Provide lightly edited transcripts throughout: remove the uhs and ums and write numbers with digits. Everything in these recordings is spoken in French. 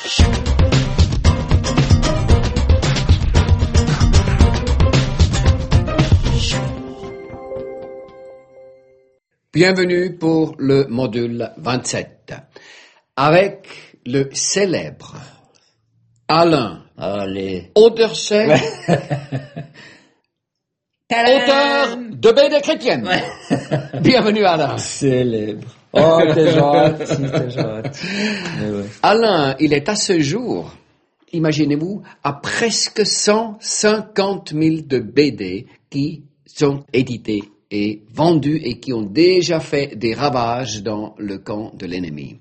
Bienvenue pour le module 27, avec le célèbre Alain Auderset, auteur de BD chrétienne. Ouais. Bienvenue Alain. Célèbre. Oh, t'es gentil, t'es gentil. Ouais. Alain, il est à ce jour, imaginez-vous, à presque 150 000 de BD qui sont édités et vendus et qui ont déjà fait des ravages dans le camp de l'ennemi.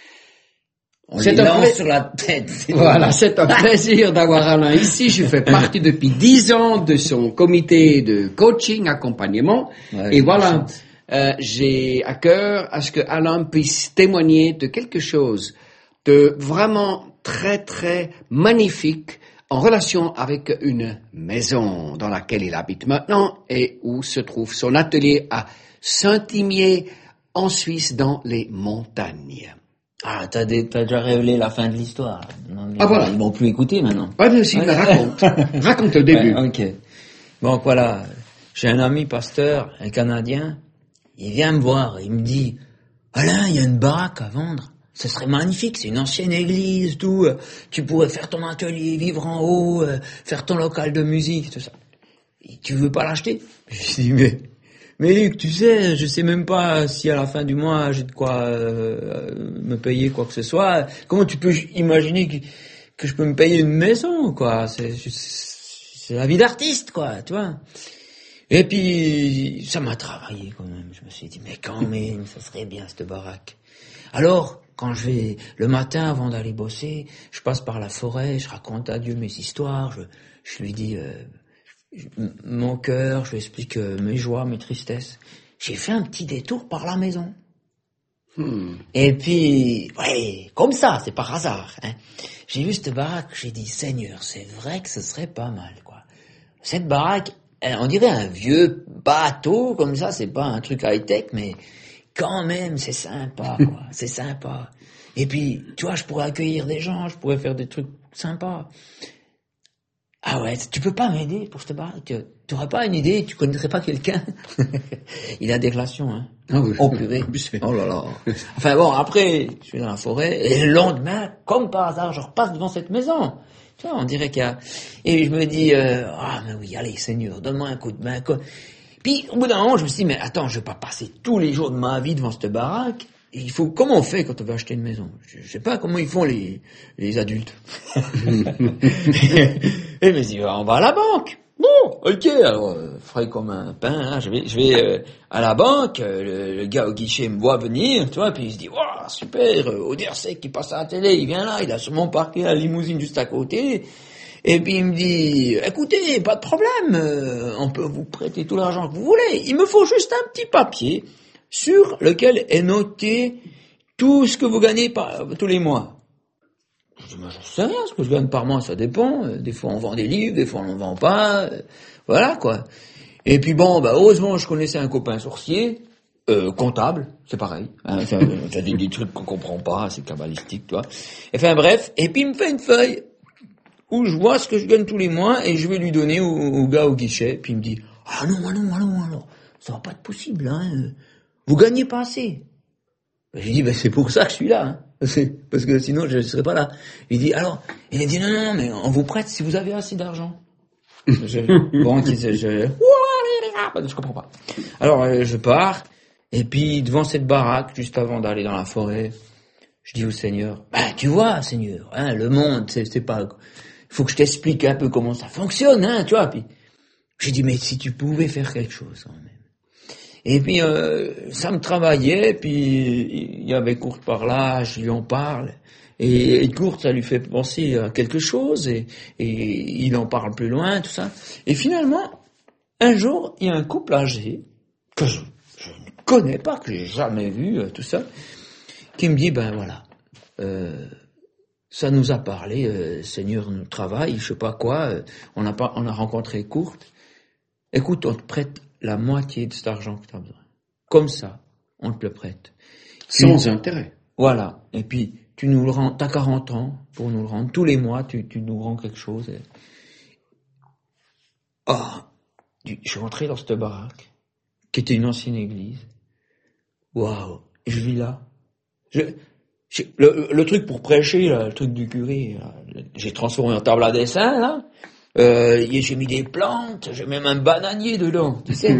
On les lance sur la tête. Voilà, c'est un plaisir d'avoir Alain ici. Je fais partie depuis 10 ans de son comité de coaching, accompagnement. Ouais, et voilà, j'ai à cœur à ce que Alain puisse témoigner de quelque chose de vraiment très, très magnifique en relation avec une maison dans laquelle il habite maintenant et où se trouve son atelier à Saint-Imier, en Suisse, dans les montagnes. Ah, t'as déjà révélé la fin de l'histoire. Ah voilà. Ils vont plus écouter maintenant. Ah, bien sûr, raconte. Raconte le début. Ouais, ok. Bon, voilà. J'ai un ami pasteur, un Canadien. Il vient me voir. Il me dit, Alain, il y a une baraque à vendre. Ce serait magnifique, c'est une ancienne église, tout. Tu pourrais faire ton atelier, vivre en haut, faire ton local de musique, tout ça. Et tu veux pas l'acheter? Je dis, mais Luc, tu sais, je sais même pas si à la fin du mois j'ai de quoi me payer quoi que ce soit. Comment tu peux imaginer que je peux me payer une maison, quoi? C'est la vie d'artiste, quoi, tu vois. Et puis, ça m'a travaillé quand même. Je me suis dit, mais quand même, ça serait bien cette baraque. Alors, quand je vais le matin avant d'aller bosser, je passe par la forêt, je raconte à Dieu mes histoires, je lui dis mon cœur, je lui explique mes joies, mes tristesses. J'ai fait un petit détour par la maison. Et puis, ouais, comme ça, c'est par hasard. Hein. J'ai vu cette baraque, j'ai dit, Seigneur, c'est vrai que ce serait pas mal, quoi. Cette baraque, on dirait un vieux bateau, comme ça, c'est pas un truc high-tech, mais quand même, c'est sympa, quoi. C'est sympa. Et puis, tu vois, je pourrais accueillir des gens, je pourrais faire des trucs sympas. Ah ouais, tu peux pas m'aider pour cette baraque? Tu aurais pas une idée? Tu connaîtrais pas quelqu'un? Il a des relations, hein. Ah oui. Oh purée. Oh là là. Enfin bon, après, je suis dans la forêt, et le lendemain, comme par hasard, je repasse devant cette maison. Tu vois, on dirait qu'il y a... Et je me dis, mais oui, allez, Seigneur, donne-moi un coup de main, quoi. Puis, au bout d'un moment, je me suis dit, mais attends, je vais pas passer tous les jours de ma vie devant cette baraque. Et comment on fait quand on veut acheter une maison? Je sais pas comment ils font les adultes. Et je me suis dit, on va à la banque. Bon, ok, alors, frais comme un pain, hein, je vais à la banque, le gars au guichet me voit venir, tu vois, puis il se dit, waouh, super, Auderset qui passe à la télé, il vient là, il a sûrement parqué la limousine juste à côté. Et puis il me dit, écoutez, pas de problème, on peut vous prêter tout l'argent que vous voulez. Il me faut juste un petit papier sur lequel est noté tout ce que vous gagnez tous les mois. Je dis, moi, je sais rien, ce que je gagne par mois, ça dépend. Des fois on vend des livres, des fois on n'en vend pas. Voilà, quoi. Et puis bon, heureusement, je connaissais un copain sourcier, comptable, c'est pareil. Hein, ça dit des trucs qu'on comprend pas, c'est cabalistique, toi. Enfin bref, et puis il me fait une feuille où je vois ce que je gagne tous les mois et je vais lui donner au gars au guichet. Puis il me dit, ah non, ça va pas être possible, hein. Vous gagnez pas assez. Je lui dis, c'est pour ça que je suis là, hein. Parce que sinon je ne serais pas là. Il dit, il dit, non, mais on vous prête si vous avez assez d'argent. Je comprends pas. Alors, je pars, et puis devant cette baraque, juste avant d'aller dans la forêt, je dis au Seigneur, tu vois, Seigneur, hein, le monde, c'est pas... Il faut que je t'explique un peu comment ça fonctionne, hein, tu vois. Puis j'ai dit, mais si tu pouvais faire quelque chose, quand même. Et puis, ça me travaillait, puis il y avait Kurt par là, je lui en parle. Et Kurt, ça lui fait penser à quelque chose, et il en parle plus loin, tout ça. Et finalement, un jour, il y a un couple âgé, que je ne connais pas, que j'ai jamais vu, tout ça, qui me dit, voilà, ça nous a parlé, Seigneur, nous travaille, je sais pas quoi, on a rencontré Kurt. Écoute, on te prête la moitié de cet argent que tu as besoin. Comme ça, on te le prête. Sans intérêt. Voilà. Et puis, nous le rends, t'as 40 ans pour nous le rendre. Tous les mois, tu nous rends quelque chose. Je suis rentré dans cette baraque, qui était une ancienne église. Waouh! Et je vis là. Le truc pour prêcher, là, le truc du curé, là, j'ai transformé en table à dessin, là. J'ai mis des plantes, j'ai même un bananier dedans, tu sais.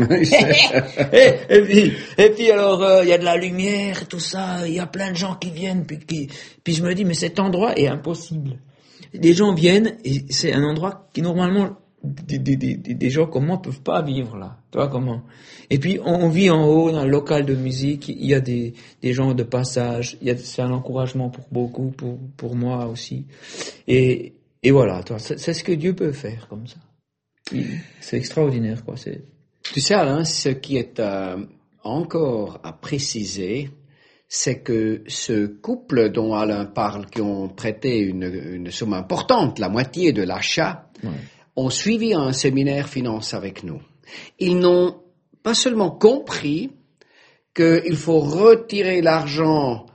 et puis alors, il y a de la lumière, tout ça, il y a plein de gens qui viennent, puis je me dis, mais cet endroit est impossible. Les gens viennent, et c'est un endroit qui, normalement, des gens comme moi peuvent pas vivre là. Tu vois comment? Et puis, on vit en haut, dans le local de musique, il y a des gens de passage, c'est un encouragement pour beaucoup, pour moi aussi. Et voilà, toi, c'est ce que Dieu peut faire comme ça. C'est extraordinaire, quoi. Tu sais, Alain, ce qui est encore à préciser, c'est que ce couple dont Alain parle, qui ont prêté une somme importante, la moitié de l'achat, ont suivi un séminaire finance avec nous. Ils n'ont pas seulement compris qu'il faut retirer l'argent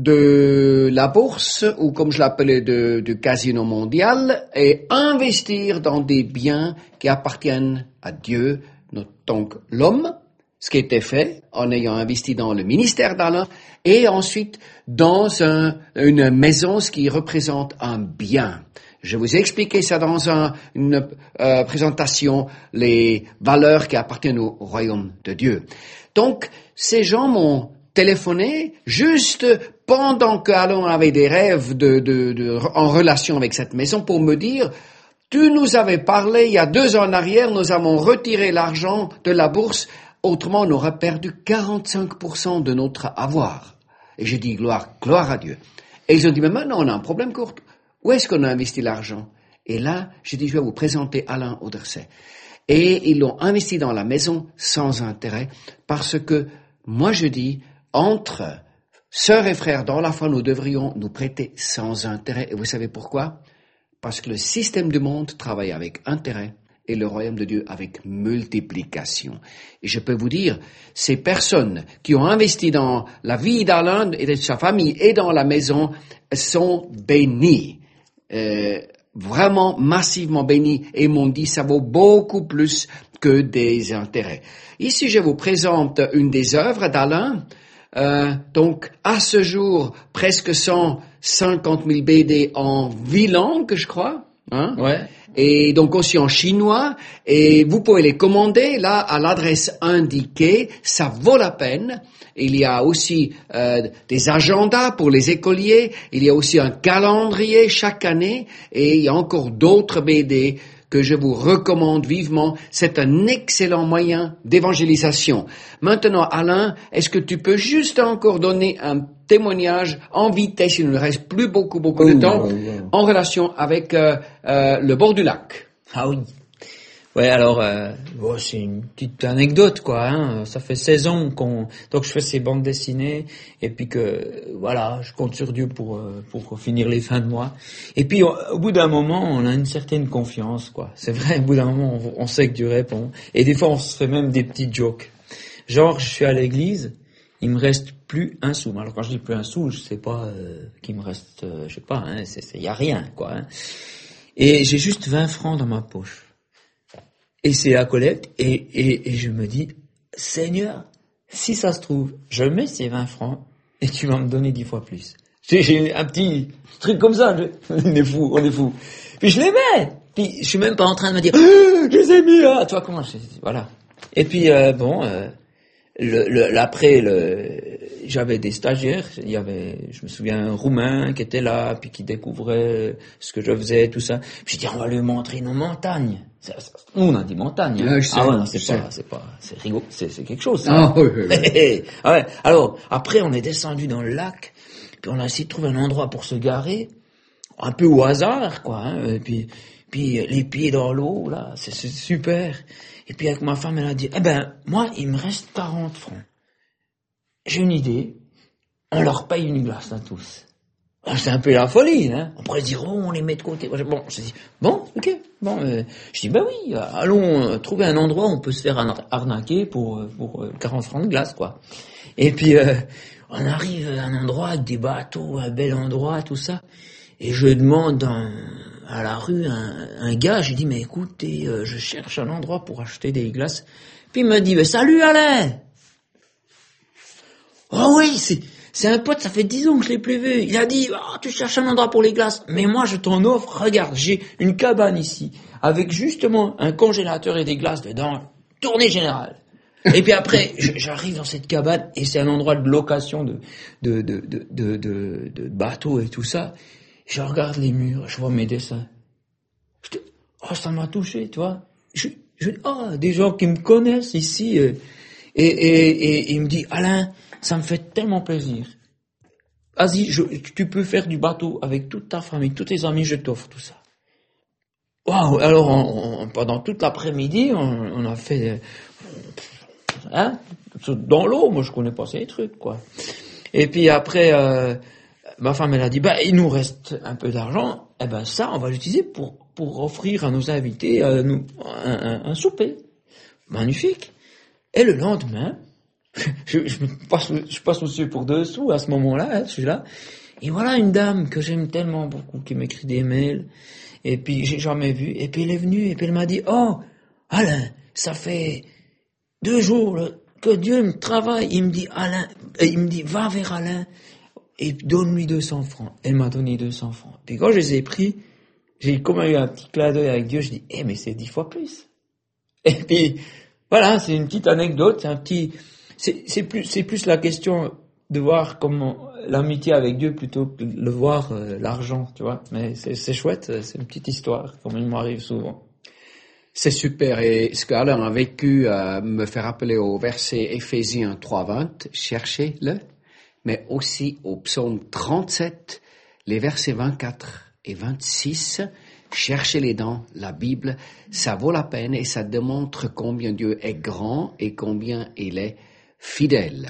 de la bourse, ou comme je l'appelais du casino mondial, et investir dans des biens qui appartiennent à Dieu, donc l'homme, ce qui était fait en ayant investi dans le ministère d'Alain, et ensuite dans une maison, ce qui représente un bien. Je vous ai expliqué ça dans une présentation, les valeurs qui appartiennent au royaume de Dieu. Donc, ces gens m'ont téléphoné juste pendant qu'Alain avait des rêves en relation avec cette maison pour me dire, tu nous avais parlé il y a 2 ans en arrière, nous avons retiré l'argent de la bourse, autrement on aurait perdu 45% de notre avoir. Et j'ai dit gloire à Dieu. Et ils ont dit, mais maintenant on a un problème court. Où est-ce qu'on a investi l'argent? Et là, j'ai dit, je vais vous présenter Alain Auderset. Et ils l'ont investi dans la maison sans intérêt, parce que moi je dis, entre sœurs et frères dans la foi, nous devrions nous prêter sans intérêt. Et vous savez pourquoi? Parce que le système du monde travaille avec intérêt et le royaume de Dieu avec multiplication. Et je peux vous dire, ces personnes qui ont investi dans la vie d'Alain et de sa famille et dans la maison sont bénies. Vraiment massivement bénies, et m'ont dit ça vaut beaucoup plus que des intérêts. Ici, je vous présente une des œuvres d'Alain. Donc, à ce jour, presque 150 000 BD en 8 langues, je crois. Hein? Ouais. Et donc aussi en chinois. Et vous pouvez les commander là à l'adresse indiquée. Ça vaut la peine. Il y a aussi des agendas pour les écoliers. Il y a aussi un calendrier chaque année. Et il y a encore d'autres BD que je vous recommande vivement. C'est un excellent moyen d'évangélisation. Maintenant, Alain, est-ce que tu peux juste encore donner un témoignage en vitesse, il ne reste plus beaucoup de temps, en relation avec le bord du lac? Ah oui. Ouais, alors, c'est une petite anecdote, quoi, hein. Ça fait 16 ans donc je fais ces bandes dessinées, et puis voilà, je compte sur Dieu pour finir les fins de mois. Et puis, au bout d'un moment, on a une certaine confiance, quoi. C'est vrai, au bout d'un moment, on sait que Dieu répond. Et des fois, on se fait même des petits jokes. Genre, je suis à l'église, il me reste plus un sou. Alors, quand je dis plus un sou, je sais pas, qu'il me reste, je sais pas, hein, y a rien, quoi, hein. Et j'ai juste 20 francs dans ma poche. Et c'est la collecte, et je me dis, Seigneur, si ça se trouve, je mets ces 20 francs, et tu vas me donner 10 fois plus. J'ai un petit truc comme ça, on est fou. Puis je les mets, puis je suis même pas en train de me dire, je les ai mis là, tu vois comment, voilà. Et puis, j'avais des stagiaires, je me souviens, un Roumain qui était là, puis qui découvrait ce que je faisais, tout ça. Puis j'ai dit, on va lui montrer nos montagnes. On a dit montagne. Hein. C'est rigolo, c'est quelque chose, ça. Ah, oui. Ah ouais. Alors, après, on est descendu dans le lac, puis on a essayé de trouver un endroit pour se garer, un peu au hasard, quoi, hein. Et puis les pieds dans l'eau, là, c'est super. Et puis avec ma femme, elle a dit, moi, il me reste 40 francs. J'ai une idée, on leur paye une glace à tous. C'est un peu la folie, hein. On pourrait se dire, on les met de côté. Bon, je dis, ok. Je dis, oui, allons trouver un endroit où on peut se faire arnaquer pour 40 francs de glace, quoi. Et puis, On arrive à un endroit avec des bateaux, un bel endroit, tout ça. Et je demande à la rue un gars, je lui dis, mais écoutez, je cherche un endroit pour acheter des glaces. Puis il me dit, mais salut Alain! Oh oui, c'est un pote, ça fait 10 ans que je l'ai plus vu. Il a dit, oh, tu cherches un endroit pour les glaces. Mais moi, je t'en offre, regarde, j'ai une cabane ici, avec justement un congélateur et des glaces dedans, tournée générale. Et puis après, j'arrive dans cette cabane, et c'est un endroit de location de bateaux et tout ça. Je regarde les murs, je vois mes dessins. Oh, ça m'a touché, tu vois. Des gens qui me connaissent ici. Et il me dit, Alain, ça me fait tellement plaisir. Vas-y, tu peux faire du bateau avec toute ta famille, tous tes amis, je t'offre tout ça. Waouh! Alors, pendant toute l'après-midi, on a fait, dans l'eau. Moi, je connais pas ces trucs, quoi. Et puis après, ma femme, elle a dit, il nous reste un peu d'argent. Eh ben, ça, on va l'utiliser pour offrir à nos invités, un souper. Magnifique. Et le lendemain, je passe monsieur pour 2 sous à ce moment-là, je suis là. Et voilà une dame que j'aime tellement beaucoup, qui m'écrit des mails. Et puis, j'ai jamais vu. Et puis, elle est venue, et puis elle m'a dit, oh, Alain, ça fait 2 jours que Dieu me travaille. Il me dit, va vers Alain et donne-lui 200 francs. Elle m'a donné 200 francs. Puis quand je les ai pris, j'ai comme eu un petit clin d'œil avec Dieu. Je dis, mais c'est 10 fois plus. Et puis, voilà, c'est une petite anecdote, c'est plus la question de voir comment l'amitié avec Dieu plutôt que de le voir l'argent, tu vois. Mais c'est chouette, c'est une petite histoire, comme il m'arrive souvent. C'est super, et ce qu'Alain a vécu me fait rappeler au verset Éphésiens 3:20, cherchez-le, mais aussi au psaume 37, les versets 24 et 26, cherchez-les dans la Bible, ça vaut la peine et ça démontre combien Dieu est grand et combien il est fidèle.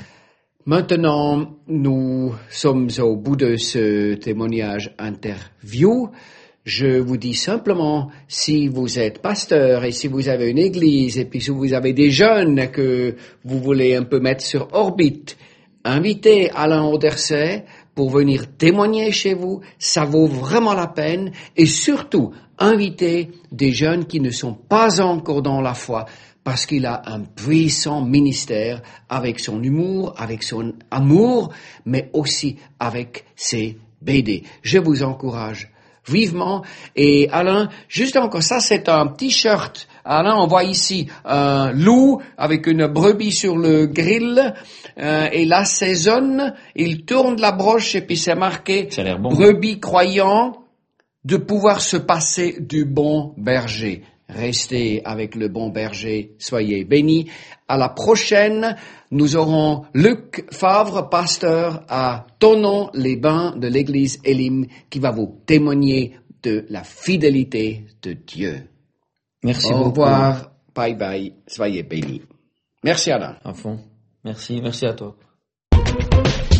Maintenant, nous sommes au bout de ce témoignage interview. Je vous dis simplement, si vous êtes pasteur et si vous avez une église et puis si vous avez des jeunes que vous voulez un peu mettre sur orbite, invitez Alain Auderset pour venir témoigner chez vous, ça vaut vraiment la peine, et surtout, invitez des jeunes qui ne sont pas encore dans la foi, parce qu'il a un puissant ministère avec son humour, avec son amour, mais aussi avec ses BD. Je vous encourage vivement. Et Alain, juste encore ça, c'est un t-shirt. Alain, on voit ici un loup avec une brebis sur le grill, et la saisonne, il tourne la broche et puis c'est marqué ça a l'air bon, brebis croyant de pouvoir se passer du bon berger. Restez avec le bon berger, soyez bénis. À la prochaine, nous aurons Luc Favre, pasteur à Thonon-les-Bains de l'église Elim, qui va vous témoigner de la fidélité de Dieu. Merci beaucoup. Au revoir, bye bye, soyez bénis. Merci Alain. À fond. Merci à toi.